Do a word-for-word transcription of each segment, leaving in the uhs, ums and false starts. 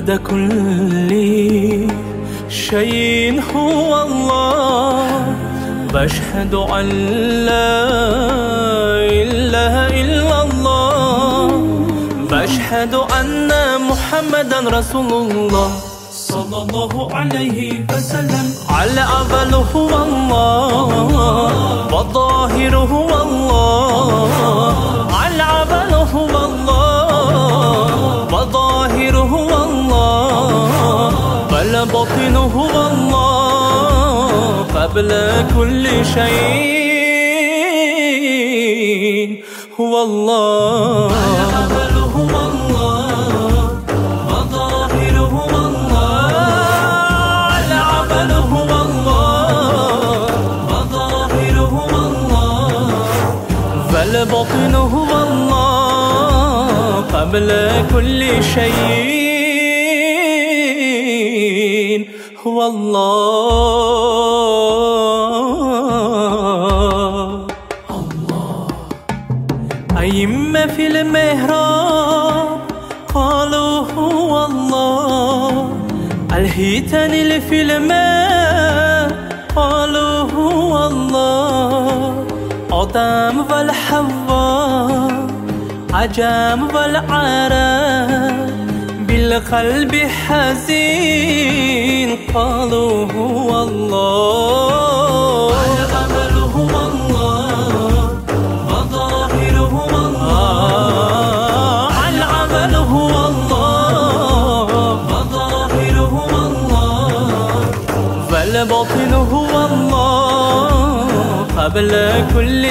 بعد كل شيء هو الله. بشهد أن لا إله إلا الله. بشهد أن محمدا رسول الله صلى الله عليه وسلم. على أول هو الله والظاهر هو الله. على أول هو الله والظاهر هو الله. والباطن هو الله قبل كل شيء هو الله. الباطن هو الله قبل كل شيء هو الله. الله أئمة في المحراب قالوا هو الله. الهيتان في الماء قالوا هو الله. آدم والحواء عجم والعرب بالقلب حزين قالوا هو الله. الأمل هو الله والظاهر هو الله. العمل هو الله والظاهر هو الله. والباطن هو الله قبل كل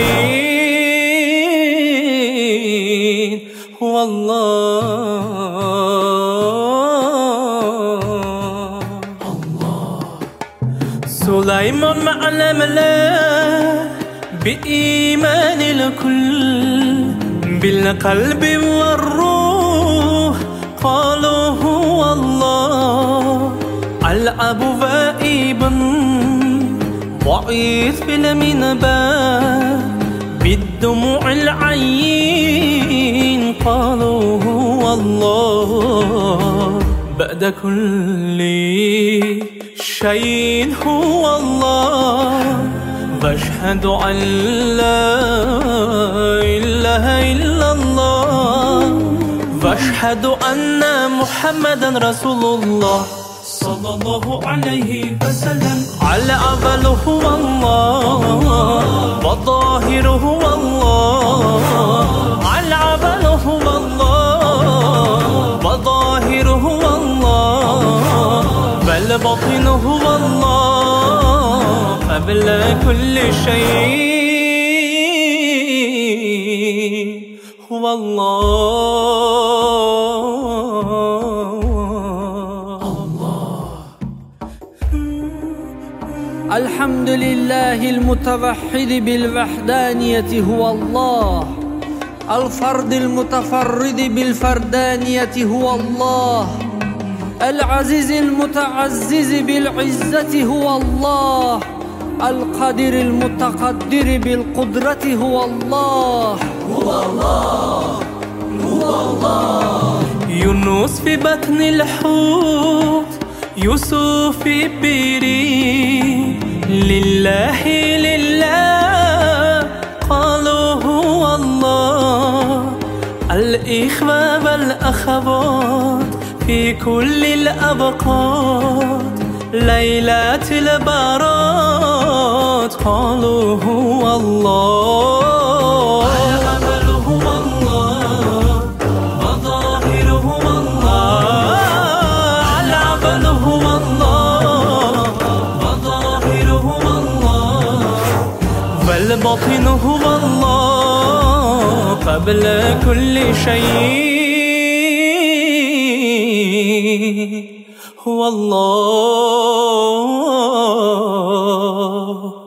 شيء هو الله. الله سليمان معلم له بإيمان الكل بالقلب والروح قالوا هو الله. الأب وابن ضعيف بالمنبر بالدموع العين قالوا هو الله. بعد كل شيء هو الله. بشهد أن لا إله إلا الله. بشهد أن محمدا رسول الله صلى الله عليه وسلم. على أول هو الله والظاهر هو الله. على أول هو الله والظاهر هو الله. والباطن هو الله قبل كل شيء هو الله. الحمد لله المتوحد بالوحدانية هو الله. الفرد المتفرد بالفردانية هو الله. العزيز المتعزز بالعزة هو الله. القدير المتقدر بالقدرة هو الله. هو الله هو الله. يونس في بطن الحوت يوسف في بيري لله لله قالوا هو الله. الإخوة والأخوات في كل الأوقات ليلة البارات قالوا هو الله. الأمل هو الله والظاهر هو الله. العمل هو الله والظاهر هو الله. والباطن هو الله قبل كل شيء هو الله.